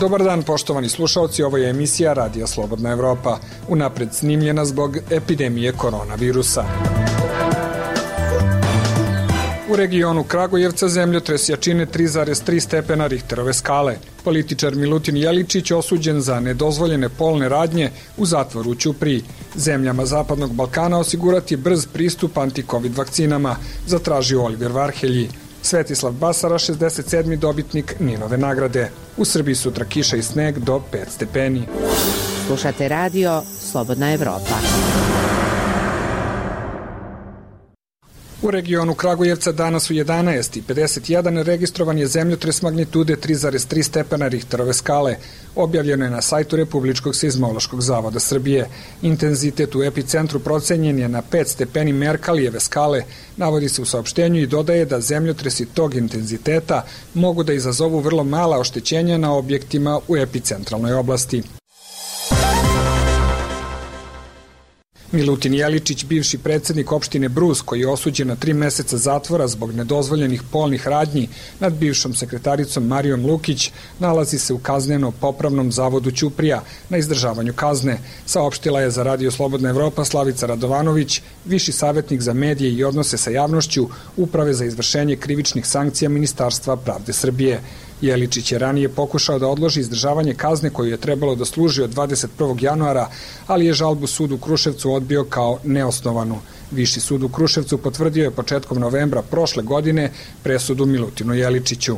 Dobar dan, poštovani slušalci, ovo je emisija Radija Slobodna Evropa, unapred snimljena zbog epidemije koronavirusa. U regionu Kragujevca zemljotres jačine 3,3 stepena Richterove skale. Političar Milutin Jeličić osuđen za nedozvoljene polne radnje u zatvoru u Ćupriji. Zemljama Zapadnog Balkana osigurati brz pristup anti-covid vakcinama, zatražio Oliver Varhelji. Svetislav Basara, 67. dobitnik Ninove nagrade. U Srbiji sutra kiša i sneg do 5 stepeni. Slušate radio Slobodna Evropa. U regionu Kragujevca danas u 11:51 registrovan je zemljotres magnitude 3,3 stepena Richterove skale. Objavljeno je na sajtu Republičkog seizmološkog zavoda Srbije. Intenzitet u epicentru procenjen je na 5 stepeni Merkalijeve skale. Navodi se u saopštenju i dodaje da zemljotresi tog intenziteta mogu da izazovu vrlo mala oštećenja na objektima u epicentralnoj oblasti. Milutin Jeličić, bivši predsednik opštine Brus, koji je osuđen na 3 meseca zatvora zbog nedozvoljenih polnih radnji nad bivšom sekretaricom Marijom Lukić, nalazi se u kazneno-popravnom zavodu Ćuprija na izdržavanju kazne, saopštila je za Radio Slobodna Evropa Slavica Radovanović, viši savjetnik za medije i odnose sa javnošću Uprave za izvršenje krivičnih sankcija Ministarstva pravde Srbije. Jeličić je ranije pokušao da odloži izdržavanje kazne koju je trebalo da služi od 21. januara, ali je žalbu sud u Kruševcu odbio kao neosnovanu. Viši sud u Kruševcu potvrdio je početkom novembra prošle godine presudu Milutinu Jeličiću.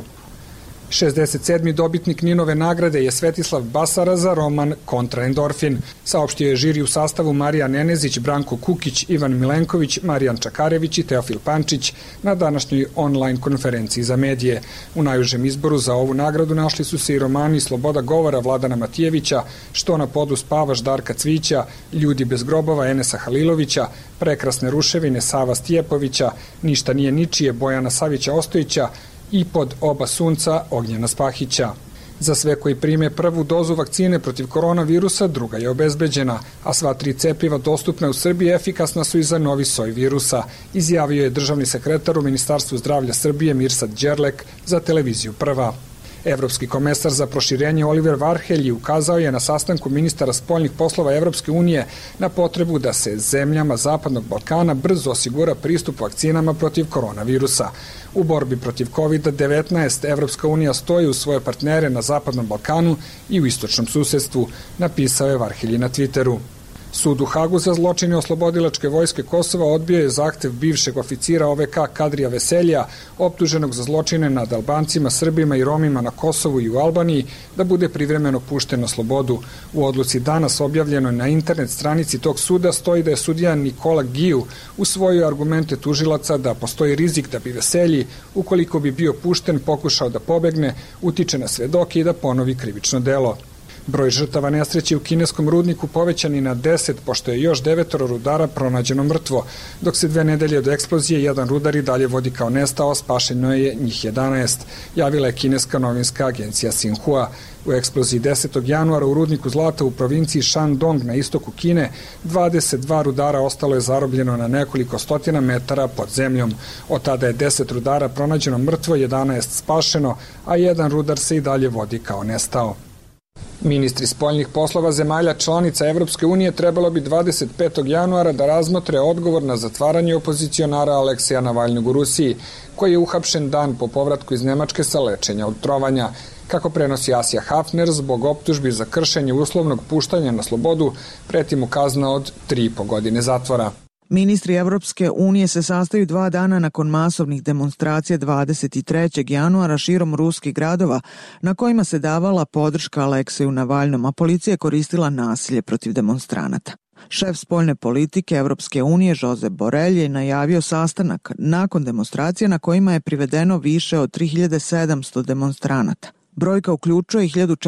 67. dobitnik Ninove nagrade je Svetislav Basara za roman Kontra endorfin. Saopštio je žiri u sastavu Marija Nenezić, Branko Kukić, Ivan Milenković, Marijan Čakarević i Teofil Pančić na današnjoj online konferenciji za medije. U najužem izboru za ovu nagradu našli su se i romani Sloboda govora Vladana Matijevića, Što na podu spavaš Darka Cvića, Ljudi bez grobova Enesa Halilovića, Prekrasne ruševine Sava Stijepovića, Ništa nije ničije Bojana Savića Ostojića i Pod oba sunca Ognjena Spahića. Za sve koji prime prvu dozu vakcine protiv koronavirusa, druga je obezbeđena, a sva 3 cepiva dostupna u Srbiji efikasna su i za novi soj virusa, izjavio je državni sekretar u Ministarstvu zdravlja Srbije Mirsad Đerlek za televiziju Prva. Evropski komesar za proširenje Oliver Varhelji ukazao je na sastanku ministara spoljnih poslova Evropske unije na potrebu da se zemljama Zapadnog Balkana brzo osigura pristup vakcinama protiv koronavirusa. U borbi protiv COVID-19 Evropska unija stoji uz svoje partnere na Zapadnom Balkanu i u istočnom susedstvu, napisao je Varhelji na Twitteru. Sud u Hagu za zločine oslobodilačke vojske Kosova odbio je zahtev bivšeg oficira OVK Kadrija Veselja, optuženog za zločine nad Albancima, Srbima i Romima na Kosovu i u Albaniji, da bude privremeno pušten na slobodu. U odluci danas objavljenoj na internet stranici tog suda stoji da je sudija Nikola Giju usvojio argumente tužilaca da postoji rizik da bi Veselji, ukoliko bi bio pušten, pokušao da pobegne, utiče na svedoke i da ponovi krivično delo. Broj žrtava nesreće u kineskom rudniku povećan i na 10, pošto je još 9 rudara pronađeno mrtvo, dok se 2 nedelje od eksplozije jedan rudar i dalje vodi kao nestao, spašeno je njih 11, javila je kineska novinska agencija Xinhua. U eksploziji 10. januara u rudniku zlata u provinciji Shandong na istoku Kine 22 rudara ostalo je zarobljeno na nekoliko stotina metara pod zemljom. Od tada je 10 rudara pronađeno mrtvo, 11 spašeno, a jedan rudar se i dalje vodi kao nestao. Ministri spoljnih poslova zemalja članica Evropske unije trebalo bi 25. januara da razmotre odgovor na zatvaranje opozicionara Alekseja Navalnog u Rusiji, koji je uhapšen dan po povratku iz Nemačke sa lečenja od trovanja. Kako prenosi Asija Hafner, zbog optužbi za kršenje uslovnog puštanja na slobodu preti mu kazna od 3,5 godine zatvora. Ministri Evropske unije se sastaju 2 dana nakon masovnih demonstracija 23. januara širom ruskih gradova na kojima se davala podrška Alekseju Navalnom, a policija je koristila nasilje protiv demonstranata. Šef spoljne politike Evropske unije Josep Borrell je najavio sastanak nakon demonstracija na kojima je privedeno više od 3700 demonstranata. Brojka uključuje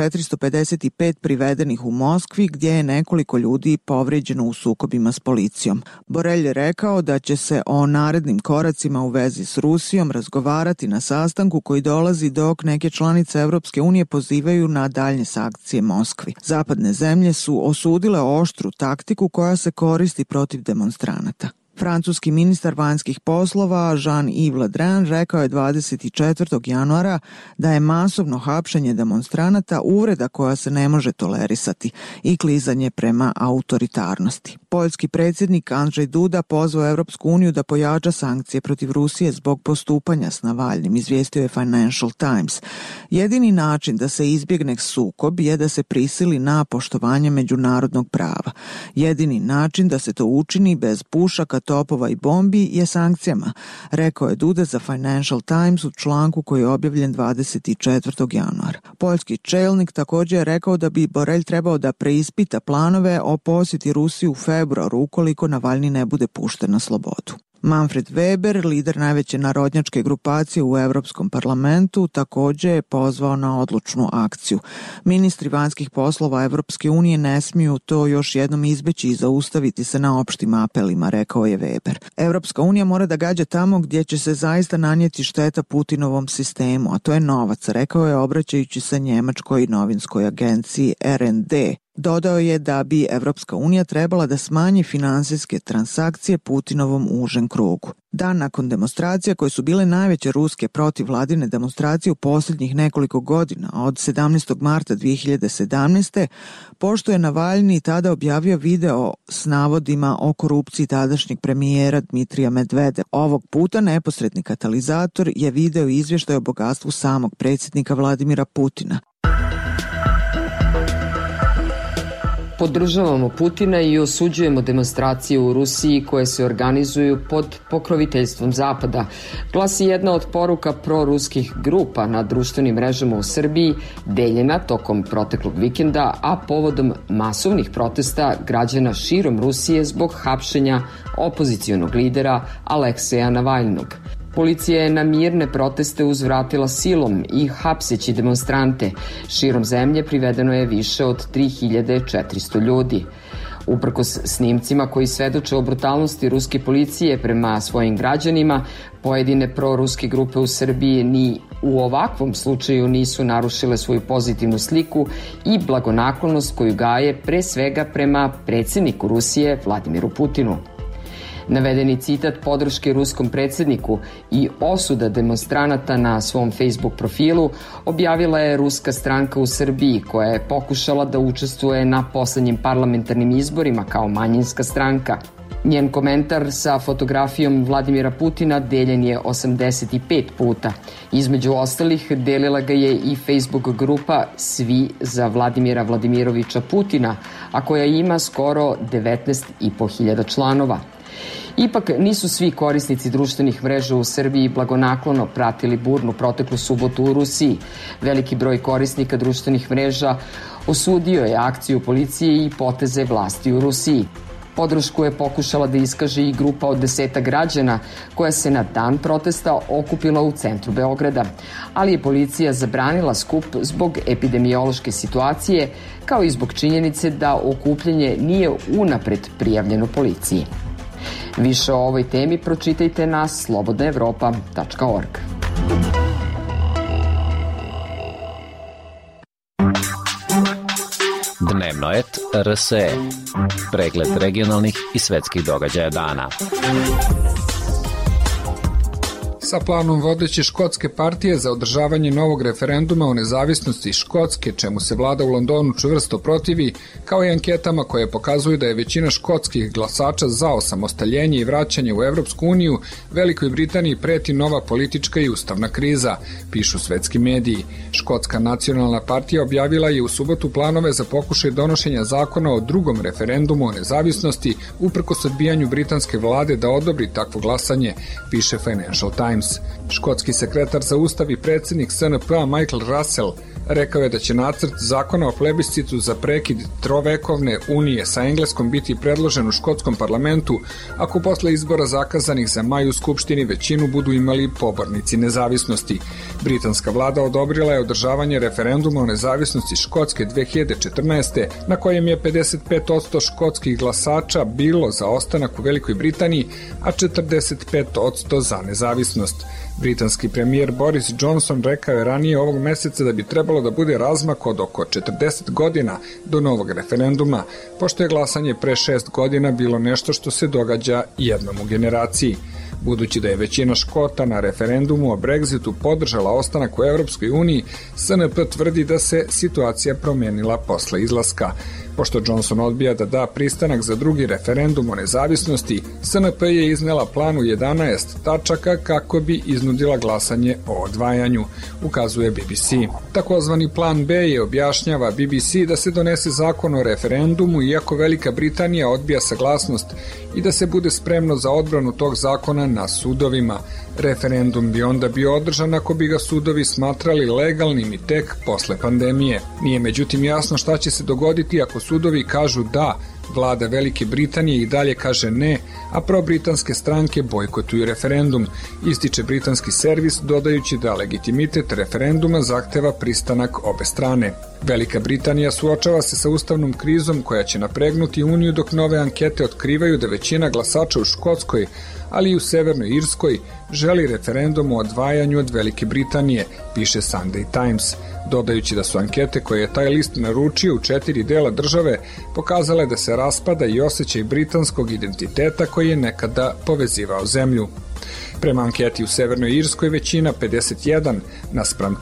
1455 privedenih u Moskvi, gdje je nekoliko ljudi povređeno u sukobima s policijom. Borrell je rekao da će se o narednim koracima u vezi s Rusijom razgovarati na sastanku koji dolazi dok neke članice Evropske unije pozivaju na daljnje sankcije Moskvi. Zapadne zemlje su osudile oštru taktiku koja se koristi protiv demonstranata. Francuski ministar vanjskih poslova Jean-Yves Le Drian rekao je 24. januara da je masovno hapšenje demonstranata uvreda koja se ne može tolerisati i klizanje prema autoritarnosti. Poljski predsjednik Andrzej Duda pozvao Evropsku uniju da pojača sankcije protiv Rusije zbog postupanja s Navalnim, izvijestio je Financial Times. Jedini način da se izbjegne sukob je da se prisili na poštovanje međunarodnog prava. Jedini način da se to učini bez pušaka, topova i bombi je sankcijama, rekao je Duda za Financial Times u članku koji je objavljen 24. januara. Poljski čelnik također je rekao da bi Borelj trebao da preispita planove o posjeti Rusiji u februaru ukoliko Navalni ne bude pušten na slobodu. Manfred Weber, lider najveće narodnjačke grupacije u Europskom parlamentu, također je pozvao na odlučnu akciju. Ministri vanjskih poslova Evropske unije ne smiju to još jednom izbeći i zaustaviti se na opštim apelima, rekao je Weber. Evropska unija mora da gađa tamo gdje će se zaista nanijeti šteta Putinovom sistemu, a to je novac, rekao je obraćajući se njemačkoj novinskoj agenciji RND. Dodao je da bi Evropska unija trebala da smanji finansijske transakcije Putinovom užem krugu. Dan nakon demonstracija koje su bile najveće ruske protivvladine demonstracije u posljednjih nekoliko godina, od 17. marta 2017. pošto je Navalni tada objavio video s navodima o korupciji tadašnjeg premijera Dmitrija Medvedeva. Ovog puta neposredni katalizator je video izvještaj o bogatstvu samog predsjednika Vladimira Putina. Podržavamo Putina i osuđujemo demonstracije u Rusiji koje se organizuju pod pokroviteljstvom Zapada, glasi jedna od poruka proruskih grupa na društvenim mrežama u Srbiji, deljena tokom proteklog vikenda, a povodom masovnih protesta građana širom Rusije zbog hapšenja opozicionog lidera Alekseja Navalnog. Policija je na mirne proteste uzvratila silom i hapseći demonstrante. Širom zemlje privedeno je više od 3400 ljudi. Uprkos snimcima koji svedoče o brutalnosti ruske policije prema svojim građanima, pojedine proruske grupe u Srbiji ni u ovakvom slučaju nisu narušile svoju pozitivnu sliku i blagonaklonost koju gaje pre svega prema predsjedniku Rusije Vladimiru Putinu. Navedeni citat podrške ruskom predsjedniku i osuda demonstranata na svom Facebook profilu objavila je ruska stranka u Srbiji koja je pokušala da učestvuje na poslednjim parlamentarnim izborima kao manjinska stranka. Njen komentar sa fotografijom Vladimira Putina deljen je 85 puta. Između ostalih delila ga je i Facebook grupa Svi za Vladimira Vladimirovića Putina, a koja ima skoro 19.500 članova. Ipak nisu svi korisnici društvenih mreža u Srbiji blagonaklono pratili burnu proteklu subotu u Rusiji. Veliki broj korisnika društvenih mreža osudio je akciju policije i poteze vlasti u Rusiji. Podršku je pokušala da iskaže i grupa od 10 građana koja se na dan protesta okupila u centru Beograda, ali je policija zabranila skup zbog epidemiološke situacije, kao i zbog činjenice da okupljanje nije unapred prijavljeno policiji. Više o ovoj temi pročitajte na slobodnaevropa.org. Dnevnoet RSE. Pregled regionalnih i svetskih događaja dana. Sa planom vodeće škotske partije za održavanje novog referenduma o nezavisnosti Škotske, čemu se vlada u Londonu čvrsto protivi, kao i anketama koje pokazuju da je većina škotskih glasača za osamostaljenje i vraćanje u Evropsku uniju, Velikoj Britaniji preti nova politička i ustavna kriza, pišu svetski mediji. Škotska nacionalna partija objavila je u subotu planove za pokušaj donošenja zakona o drugom referendumu o nezavisnosti uprkos odbijanju britanske vlade da odobri takvo glasanje, piše Financial Times. Škotski sekretar za ustav i predsjednik SNP-a Michael Russell rekao je da će nacrt zakona o plebiscitu za prekid trovekovne unije sa Engleskom biti predložen u škotskom parlamentu ako posle izbora zakazanih za maj u Skupštini većinu budu imali pobornici nezavisnosti. Britanska vlada odobrila je održavanje referenduma o nezavisnosti Škotske 2014. na kojem je 55% škotskih glasača bilo za ostanak u Velikoj Britaniji, a 45% za nezavisnost. Britanski premijer Boris Johnson rekao je ranije ovog meseca da bi trebalo trebalo da bude razmak od oko 40 godina do novog referenduma, pošto je glasanje pre 6 godina bilo nešto što se događa jednom u generaciji. Budući da je većina Škota na referendumu o Brexitu podržala ostanak u Evropskoj uniji, SNP tvrdi da se situacija promenila posle izlaska. Pošto Johnson odbija da da pristanak za drugi referendum o nezavisnosti, SNP je iznela plan u 11 tačaka kako bi iznudila glasanje o odvajanju, ukazuje BBC. Takozvani plan B je, objašnjava BBC, da se donese zakon o referendumu iako Velika Britanija odbija saglasnost i da se bude spremno za odbranu tog zakona na sudovima. Referendum bi onda bio održan ako bi ga sudovi smatrali legalnim i tek posle pandemije. Nije međutim jasno šta će se dogoditi ako sudovi kažu da, vlada Velike Britanije i dalje kaže ne, a probritanske stranke bojkotuju referendum, ističe britanski servis dodajući da legitimitet referenduma zahteva pristanak obe strane. Velika Britanija suočava se sa ustavnom krizom koja će napregnuti Uniju dok nove ankete otkrivaju da većina glasača u Škotskoj, ali i u Severnoj Irskoj, želi referendum o odvajanju od Velike Britanije, piše Sunday Times, dodajući da su ankete koje je taj list naručio u 4 dela države pokazale da se raspada i osjećaj britanskog identiteta koji je nekada povezivao zemlju. Prema anketi u Severnoj Irskoj većina 51 naspram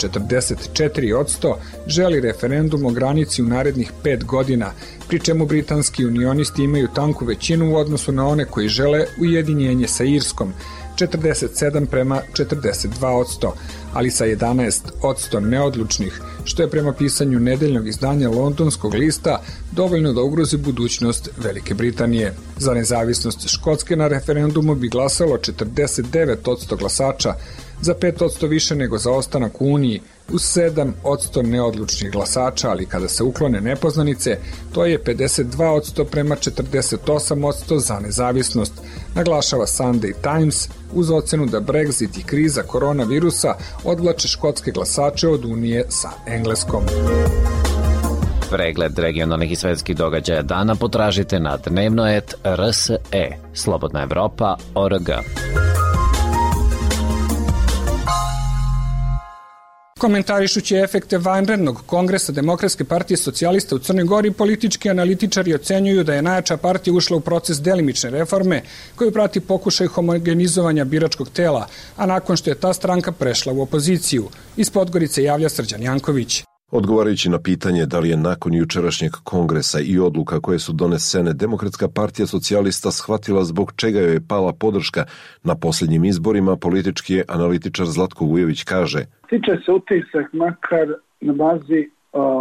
44% želi referendum o granici u narednih 5 godina, pri čemu britanski unionisti imaju tanku većinu u odnosu na one koji žele ujedinjenje sa Irskom, 47 prema 42%, ali sa 11% neodlučnih, što je prema pisanju nedeljnog izdanja londonskog lista dovoljno da ugrozi budućnost Velike Britanije. Za nezavisnost Škotske na referendumu bi glasalo 49% glasača, za 5% više nego za ostanak u Uniji, uz 7% neodlučnih glasača, ali kada se uklone nepoznanice, to je 52% prema 48% za nezavisnost, naglašava Sunday Times, uz ocenu da Brexit i kriza koronavirusa odvlače škotske glasače od Unije sa Engleskom. Pregled regionalnih i svetskih događaja dana potražite na dnevno.rse, Slobodna Evropa.org. Komentarišući efekte vanrednog kongresa Demokratske partije socijalista u Crnoj Gori, politički analitičari ocenjuju da je najjača partija ušla u proces delimične reforme koju prati pokušaj homogenizovanja biračkog tela, a nakon što je ta stranka prešla u opoziciju. Iz Podgorice javlja Srđan Janković. Odgovarajući na pitanje da li je nakon jučerašnjeg kongresa i odluka koje su donesene Demokratska partija socijalista shvatila zbog čega joj je pala podrška na posljednjim izborima, politički analitičar Zlatko Vujović kaže: Tiče se utisak makar na bazi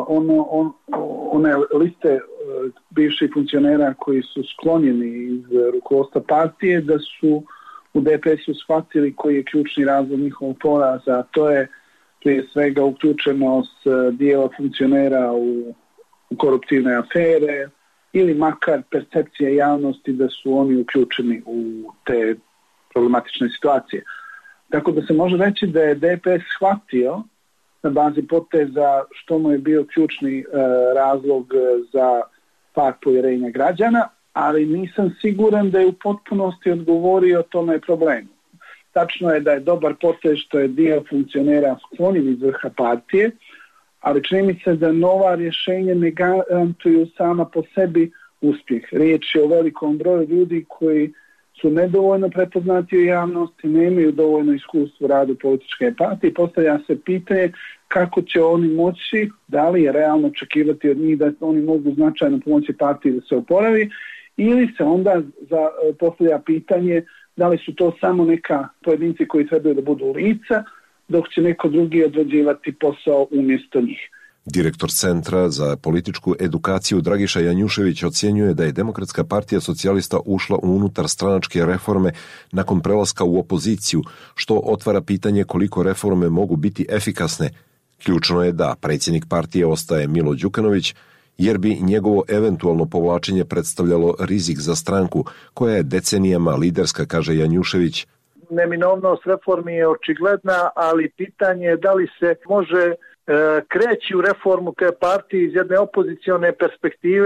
one liste bivših funkcionera koji su sklonjeni iz rukovodstva partije, da su u DPS-u shvatili koji je ključni razlog njihovog poraza, a to je prije svega uključenost dijela funkcionera u koruptivne afere ili makar percepcija javnosti da su oni uključeni u te problematične situacije. Tako da se može reći da je DPS shvatio na bazi poteza što mu je bio ključni razlog za pad povjerenja građana, ali nisam siguran da je u potpunosti odgovorio tome problemu. Tačno je da je dobar potez što je dio funkcionera sklonjen iz vrha partije, ali čini mi se da nova rješenja ne garantuju sama po sebi uspjeh. Riječ je o velikom broju ljudi koji su nedovoljno prepoznati u javnosti, nemaju dovoljno iskustva u radu političke partije. Postavlja se pitanje kako će oni moći, da li je realno očekivati od njih da oni mogu značajno pomoći partiji da se oporavi, ili se onda postavlja pitanje da li su to samo neka pojedinci koji trebaju da budu lica, dok će neko drugi odrađivati posao umjesto njih. Direktor Centra za političku edukaciju Dragiša Janjušević ocjenjuje da je Demokratska partija socijalista ušla u unutar stranačke reforme nakon prelaska u opoziciju, što otvara pitanje koliko reforme mogu biti efikasne. Ključno je da predsjednik partije ostaje Milo Đukanović, jer bi njegovo eventualno povlačenje predstavljalo rizik za stranku koja je decenijama liderska, kaže Janjušević. Neminovnost reformi je očigledna, ali pitanje je da li se može kreći u reformu te partije iz jedne opozicione perspektive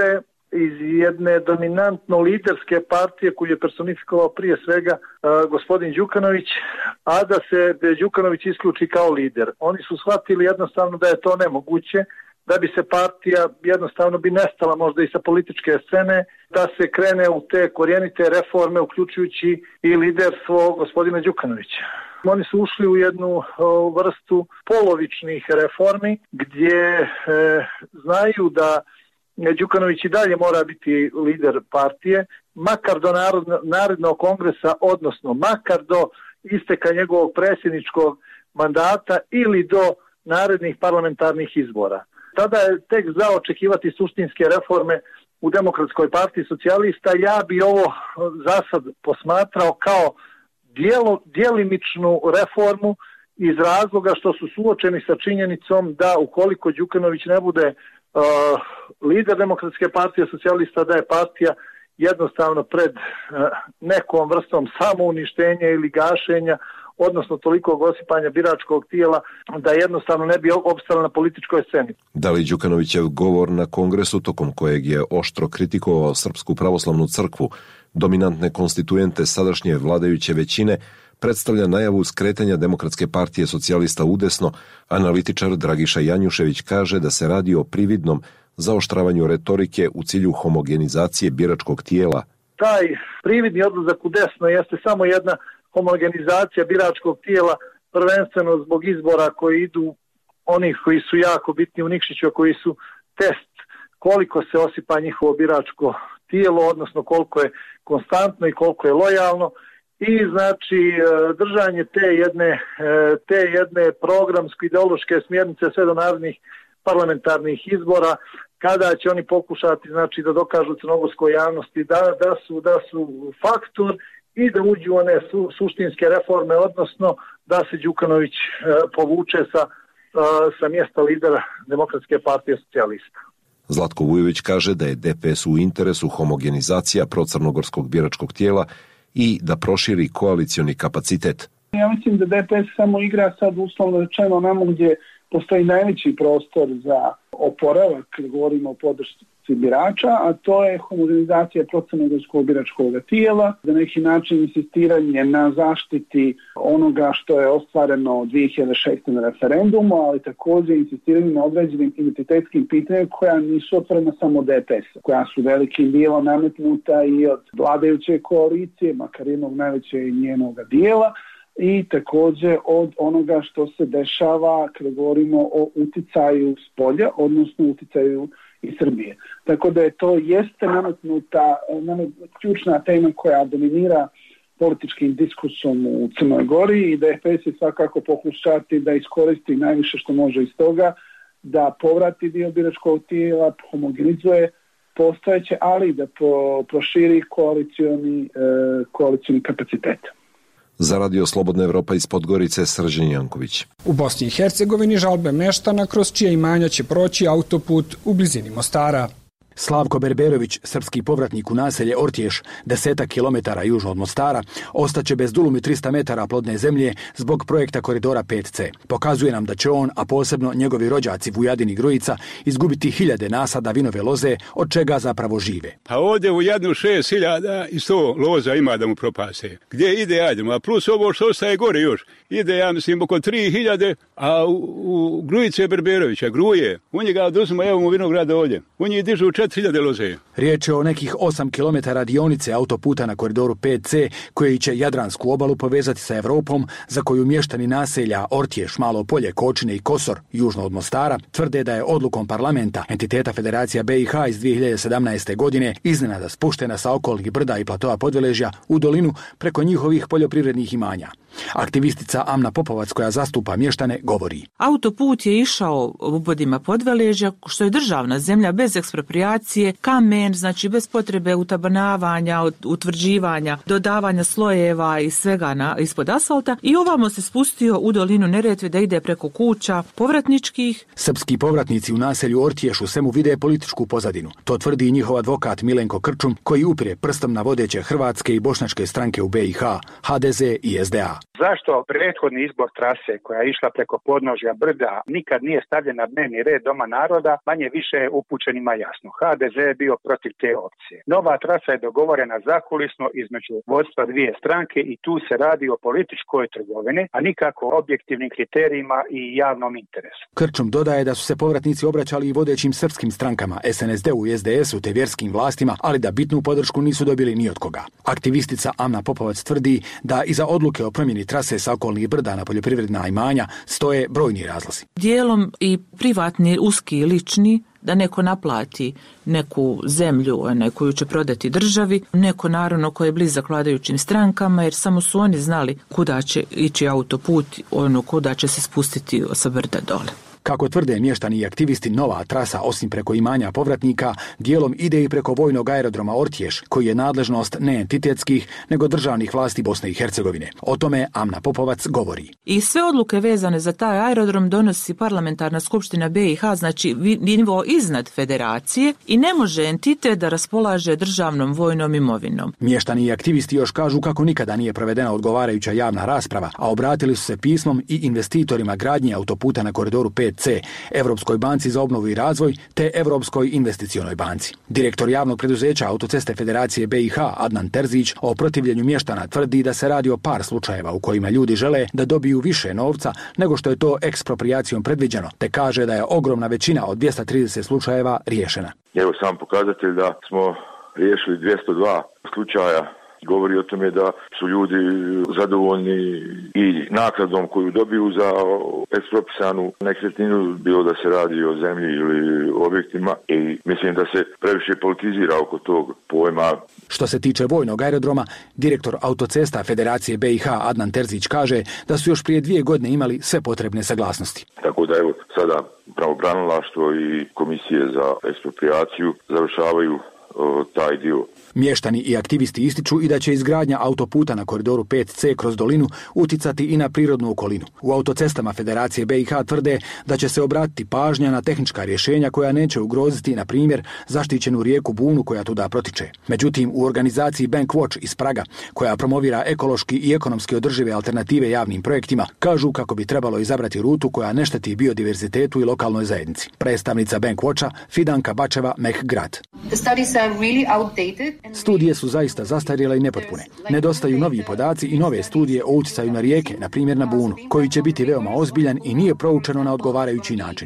iz jedne dominantno liderske partije koju je personifikovao prije svega gospodin Đukanović, a da se Đukanović isključi kao lider. Oni su shvatili jednostavno da je to nemoguće, da bi se partija jednostavno bi nestala možda i sa političke scene, da se krene u te korijenite reforme, uključujući i liderstvo gospodina Đukanovića. Oni su ušli u jednu vrstu polovičnih reformi gdje znaju da Đukanović i dalje mora biti lider partije, makar do narednog kongresa, odnosno makar do isteka njegovog predsjedničkog mandata ili do narednih parlamentarnih izbora. Tada je tek za očekivati suštinske reforme u Demokratskoj partiji socijalista. Ja bi ovo za sad posmatrao kao djelimičnu reformu iz razloga što su suočeni sa činjenicom da ukoliko Đukanović ne bude lider Demokratske partije socijalista, da je partija jednostavno pred nekom vrstom samouništenja ili gašenja, odnosno toliko osipanja biračkog tijela da jednostavno ne bi opstala na političkoj sceni. Da li Đukanovićev govor na kongresu, tokom kojeg je oštro kritikovao Srpsku pravoslavnu crkvu, dominantne konstituente sadašnje vladajuće većine, predstavlja najavu skretanja Demokratske partije socijalista udesno, analitičar Dragiša Janjušević kaže da se radi o prividnom zaoštravanju retorike u cilju homogenizacije biračkog tijela. Taj prividni odlazak u desno jeste samo jedna homogenizacija biračkog tijela, prvenstveno zbog izbora koji idu onih koji su jako bitni u Nikšiću, koji su test koliko se osipa njihovo biračko tijelo, odnosno koliko je konstantno i koliko je lojalno. I znači držanje te jedne programsko-ideološke smjernice sve do narednih parlamentarnih izbora, kada će oni pokušati znači da dokažu crnogorskoj javnosti da su faktor i da uđu one suštinske reforme, odnosno da se Đukanović povuče sa mjesta lidera Demokratske partije socijalista. Zlatko Vujović kaže da je DPS u interesu homogenizacija procrnogorskog biračkog tijela i da proširi koalicioni kapacitet. Ja mislim da DPS samo igra sad uslovno rečeno namo gdje postoji najveći prostor za oporavak, kada govorimo o podršci birača, a to je homogenizacija procrnogorskog biračkog tijela, za neki način insistiranje na zaštiti onoga što je ostvareno 2006. na referendumu, ali također insistiranje na određenim identitetskim pitanjima koja nisu otvorena samo DPS, koja su velikim dijelom nametnuta i od vladajuće koalicije, makar jednog najvećeg njenog dijela, i također od onoga što se dešava kada govorimo o uticaju s polja, odnosno uticaju iz Srbije. Tako da je to jeste nametnuta ključna tema koja dominira političkim diskursom u Crnoj Gori i da DPS je svakako pokušati da iskoristi najviše što može iz toga, da povrati dio biračkog tijela, homogenizuje postojeće, ali da proširi koalicioni kapacitet. Za Radio Slobodna Evropa iz Podgorice, Srđan Janković. U Bosni i Hercegovini žalbe meštana kroz čija imanja će proći autoput u blizini Mostara. Slavko Berberović, srpski povratnik u naselje Ortješ, 10 kilometara južno od Mostara, ostaće bez dulum 300 metara plodne zemlje zbog projekta koridora 5C. Pokazuje nam da će on, a posebno njegovi rođaci Vujadin i Grujica, izgubiti 1000 nasada vinove loze, od čega zapravo žive. Pa ovdje u jednu 6100 loza ima da mu propase. Gdje ide, ajdemo, a plus ovo što ostaje gore još. Ide, ja mislim, oko 3000, a u Grujice Berberovića, Gruje, u njega oduzimo, evo mu vinograda ovdje. U njih dižu 4000 loze. Riječ je o nekih 8 km dionice autoputa na koridoru 5C, koji će Jadransku obalu povezati sa Evropom, za koju mještani naselja Ortješ, Malo Polje, Kočine i Kosor, južno od Mostara, tvrde da je odlukom parlamenta, entiteta Federacija BiH iz 2017. godine, iznenada spuštena sa okolnih brda i platoa Podveležja u dolinu preko njihovih poljoprivrednih imanja. Aktivistica Amna Popovac, koja zastupa mještane, govori: Autoput je išao u obodima Podveležja, što je državna zemlja, bez ekspropriacije, kamen, znači bez potrebe utabanavanja, utvrđivanja, dodavanja slojeva i svega ispod asfalta, i ovamo se spustio u dolinu Neretve da ide preko kuća povratničkih. Srpski povratnici u naselju Ortješ u svemu vide političku pozadinu. To tvrdi i njihov advokat Milenko Krčum, koji upire prstom na vodeće hrvatske i bošnjačke stranke u BiH, HDZ i SDA. Zašto prethodni izbor trase koja je išla preko podnožja brda nikad nije stavljen na dnevni red Doma naroda, manje više upućenima jasno. HDZ je bio protiv te opcije. Nova trasa je dogovorena zakulisno između vodstva dvije stranke i tu se radi o političkoj trgovini, a nikako objektivnim kriterijima i javnom interesu. Krčum dodaje da su se povratnici obraćali i vodećim srpskim strankama, SNSD-u i SDS-u te vjerskim vlastima, ali da bitnu podršku nisu dobili ni od koga. Aktivistica Amna Popovac tvrdi da iza odluke o promjeni trase sa okolnih brda na poljoprivredna imanja stoje brojni razlozi. Dijelom i privatni, uski i lični, da neko naplati neku zemlju koju će prodati državi, neko naravno koji je blizak vladajućim strankama, jer samo su oni znali kuda će ići autoput, kuda će se spustiti sa brda dole. Kako tvrde mještani i aktivisti, nova trasa, osim preko imanja povratnika, dijelom ide i preko vojnog aerodroma Ortješ, koji je nadležnost ne entitetskih, nego državnih vlasti Bosne i Hercegovine. O tome Amna Popovac govori. I sve odluke vezane za taj aerodrom donosi parlamentarna skupština BiH, znači nivo iznad federacije, i ne može entitet da raspolaže državnom vojnom imovinom. Mještani i aktivisti još kažu kako nikada nije provedena odgovarajuća javna rasprava, a obratili su se pismom i investitorima gradnje autoputa na koridoru 5C, Europskoj banci za obnovu i razvoj te Europskoj investicionoj banci. Direktor javnog preduzeća Autoceste Federacije BiH Adnan Terzić o protivljenju mještana tvrdi da se radi o par slučajeva u kojima ljudi žele da dobiju više novca nego što je to eksproprijacijom predviđeno, te kaže da je ogromna većina od 230 slučajeva riješena. Evo sam pokazatelj da smo riješili 202 slučaja. Govori o tome da su ljudi zadovoljni i naknadom koju dobiju za ekspropisanu nekretninu, bilo da se radi o zemlji ili objektima, i mislim da se previše politizira oko tog pojma. Što se tiče vojnog aerodroma, direktor Autocesta Federacije BiH Adnan Terzić kaže da su još prije 2 godine imali sve potrebne saglasnosti. Tako da evo sada pravobranilaštvo i komisije za eksproprijaciju završavaju taj dio. Mještani i aktivisti ističu i da će izgradnja autoputa na koridoru 5C kroz dolinu uticati i na prirodnu okolinu. U Autocestama Federacije BiH tvrde da će se obratiti pažnja na tehnička rješenja koja neće ugroziti, na primjer, zaštićenu rijeku Bunu koja tuda protiče. Međutim, u organizaciji Bankwatch iz Praga, koja promovira ekološki i ekonomski održive alternative javnim projektima, kažu kako bi trebalo izabrati rutu koja ne šteti biodiverzitetu i lokalnoj zajednici. Predstavnica Bankwatcha Fidanka Bačeva Mehgrad. Studije su zaista zastarjele i nepotpune. Nedostaju novi podaci i nove studije o utjecaju na rijeke, na primjer na Bunu, koji će biti veoma ozbiljan i nije proučeno na odgovarajući način.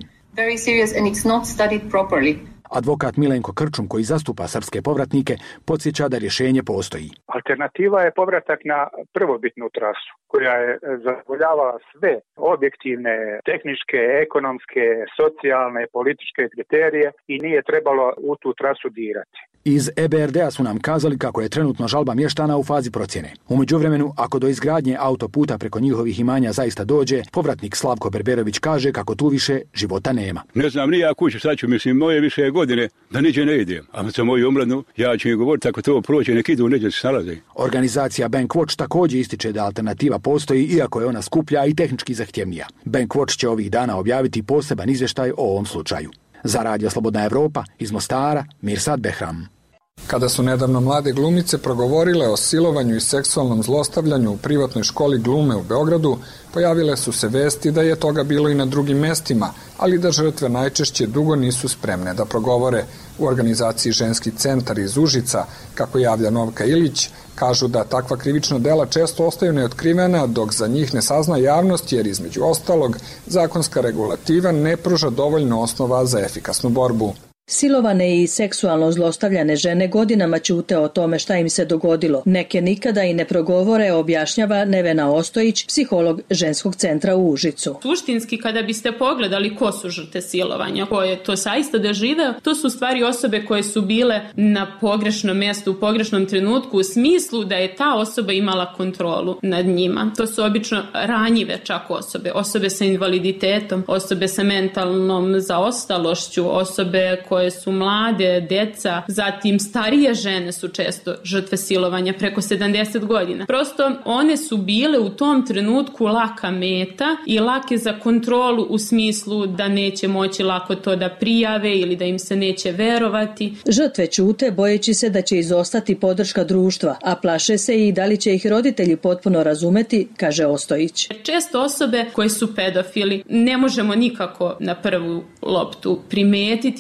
Advokat Milenko Krčum, koji zastupa srpske povratnike, podsjeća da rješenje postoji. Alternativa je povratak na prvobitnu trasu, koja je zadovoljavala sve objektivne, tehničke, ekonomske, socijalne, političke kriterije i nije trebalo u tu trasu dirati. Iz EBRD-a su nam kazali kako je trenutno žalba mještana u fazi procjene. U međuvremenu, ako do izgradnje autoputa preko njihovih imanja zaista dođe, povratnik Slavko Berberović kaže kako tu više života nema. Ne znam ni ja kuće, sad ću, moje više godine da niđe ne idem. A za moju omladnu, ja ću im govoriti ako to prođe, nek idu, neđe se snalaze. Organizacija Bankwatch također ističe da alternativa postoji, iako je ona skuplja i tehnički zahtjevnija. Bankwatch će ovih dana objaviti poseban izvještaj o ovom slučaju. Za Radio Slobodna Evropa, iz Mostara, Mirsad Behram. Kada su nedavno mlade glumice progovorile o silovanju i seksualnom zlostavljanju u privatnoj školi glume u Beogradu, pojavile su se vesti da je toga bilo i na drugim mestima, ali da žrtve najčešće dugo nisu spremne da progovore. U organizaciji Ženski centar iz Užica, kako javlja Novka Ilić, kažu da takva krivična dela često ostaju neotkrivena dok za njih ne sazna javnost, jer između ostalog zakonska regulativa ne pruža dovoljno osnova za efikasnu borbu. Silovane i seksualno zlostavljane žene godinama ćute o tome šta im se dogodilo. Neke nikada i ne progovore, objašnjava Nevena Ostojić, psiholog Ženskog centra u Užicu. Suštinski, kada biste pogledali ko su žrtve silovanja, ko je to saista doživeo, to su u stvari osobe koje su bile na pogrešnom mjestu, u pogrešnom trenutku, u smislu da je ta osoba imala kontrolu nad njima. To su obično ranjive čak osobe sa invaliditetom, osobe sa mentalnom zaostalošću, osobe koje su mlade, deca, zatim starije žene su često žrtve silovanja preko 70 godina. Prosto one su bile u tom trenutku laka meta i lake za kontrolu u smislu da neće moći lako to da prijave ili da im se neće verovati. Žrtve ćute bojeći se da će izostati podrška društva, a plaše se i da li će ih roditelji potpuno razumeti, kaže Ostojić. Često osobe koje su pedofili ne možemo nikako na prvu loptu primetiti da to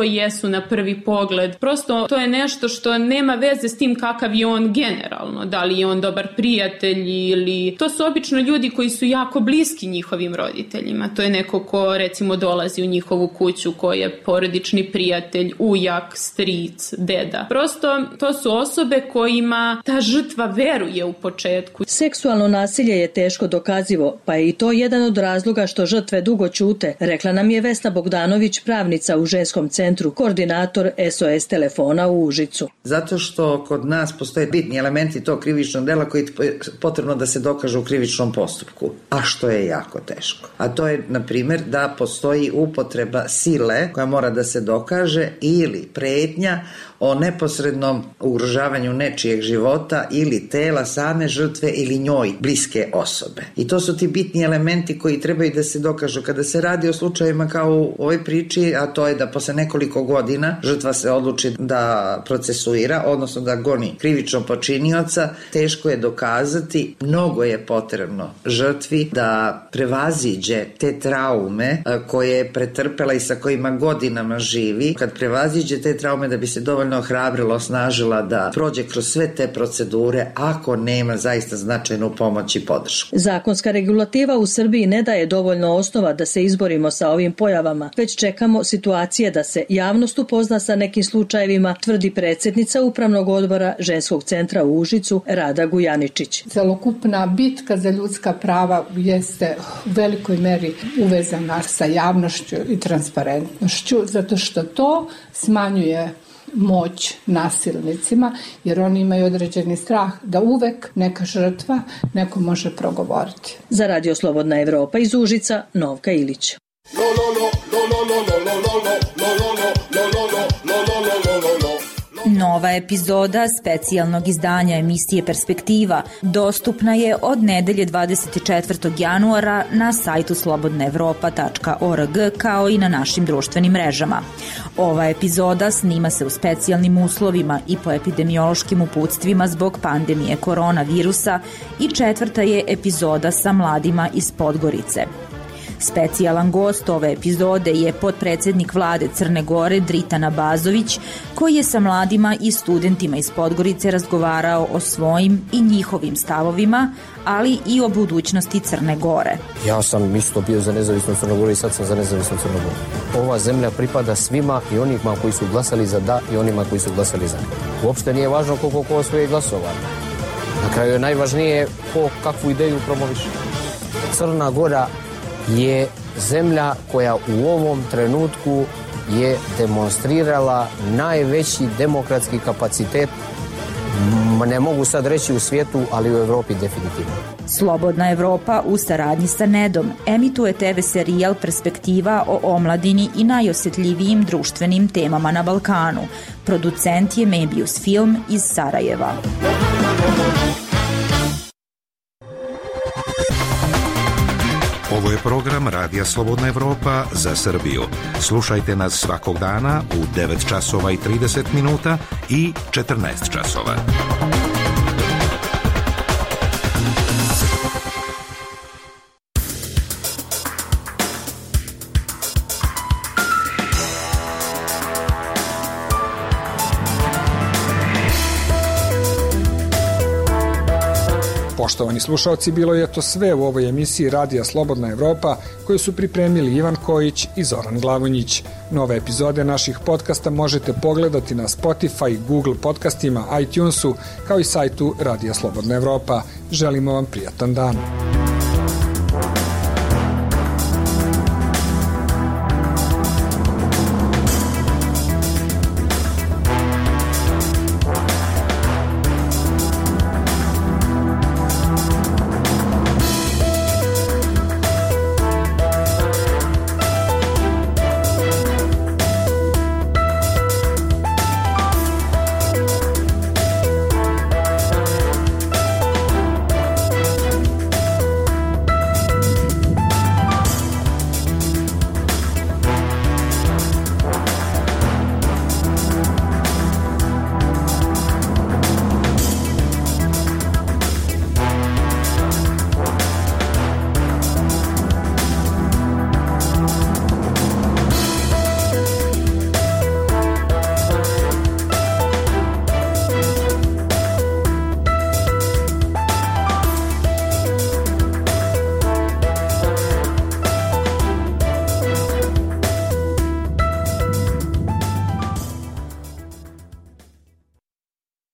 to jesu na prvi pogled. Prosto to je nešto što nema veze s tim kakav je on generalno, da li je on dobar prijatelj ili... To su obično ljudi koji su jako bliski njihovim roditeljima. To je neko ko recimo dolazi u njihovu kuću, ko je porodični prijatelj, ujak, stric, deda. Prosto to su osobe kojima ta žrtva veruje u početku. Seksualno nasilje je teško dokazivo, pa je i to jedan od razloga što žrtve dugo ćute, rekla nam je Vesna Bogdanović, pravnica u Ženskom centru, koordinator SOS telefona u Užicu. Zato što kod nas postoje bitni elementi tog krivičnog dela koji je potrebno da se dokaže u krivičnom postupku, a što je jako teško. A to je, na primjer, da postoji upotreba sile koja mora da se dokaže ili pretnja o neposrednom ugrožavanju nečijeg života ili tela same žrtve ili njoj bliske osobe. I to su ti bitni elementi koji trebaju da se dokažu kada se radi o slučajevima kao u ovoj priči, a to je da posle nekoliko godina žrtva se odluči da procesuira, odnosno da goni krivičnog počinioca. Teško je dokazati, mnogo je potrebno žrtvi da prevaziđe te traume koje je pretrpela i sa kojima godinama živi. Kad prevaziđe te traume, da bi se dovoljno ohrabrila, osnažila da prođe kroz sve te procedure ako nema zaista značajnu pomoć i podršku. Zakonska regulativa u Srbiji ne daje dovoljno osnova da se izborimo sa ovim pojavama, već čekamo situacije da se javnost upozna sa nekim slučajevima, tvrdi predsjednica Upravnog odbora Ženskog centra u Užicu Rada Gujaničić. Celokupna bitka za ljudska prava jeste u velikoj meri uvezana sa javnošću i transparentnošću, zato što to smanjuje moć nasilnicima, jer oni imaju određeni strah da uvek neka žrtva neko može progovoriti. Za Radio Slobodna Evropa iz Užica, Novka Ilić. Nova epizoda specijalnog izdanja emisije Perspektiva dostupna je od nedelje 24. januara na sajtu slobodnaevropa.org kao i na našim društvenim mrežama. Ova epizoda snima se u specijalnim uslovima i po epidemiološkim uputstvima zbog pandemije koronavirusa i četvrta je epizoda sa mladima iz Podgorice. Specijalan gost ove epizode je potpredsednik vlade Crne Gore Dritan Abazović, koji je sa mladima i studentima iz Podgorice razgovarao o svojim i njihovim stavovima, ali i o budućnosti Crne Gore. Ja sam isto bio za nezavisnu Crnu Goru i sad sam za nezavisnu Crnu Goru. Ova zemlja pripada svima, i onima koji su glasali za da i onima koji su glasali za ne. Uopšte nije važno koliko ko svoje glasova. Na kraju je najvažnije ko kakvu ideju promoviše. Crna Gora je zemlja koja u ovom trenutku je demonstrirala najveći demokratski kapacitet, ne mogu sad reći u svijetu, ali u Evropi definitivno. Slobodna Evropa u saradnji sa Nedom emituje TV serijal Perspektiva o omladini i najosjetljivijim društvenim temama na Balkanu. Producent je Mebius Film iz Sarajeva. Ovo je program Radija Slobodna Evropa za Srbiju. Slušajte nas svakog dana u 9 časova i 30 minuta i 14 časova. Poštovani slušalci, bilo je to sve u ovoj emisiji Radija Slobodna Evropa koju su pripremili Ivan Kojić i Zoran Glavonjić. Nove epizode naših podcasta možete pogledati na Spotify, Google podcastima, iTunesu, kao i sajtu Radija Slobodna Evropa. Želimo vam prijatan dan.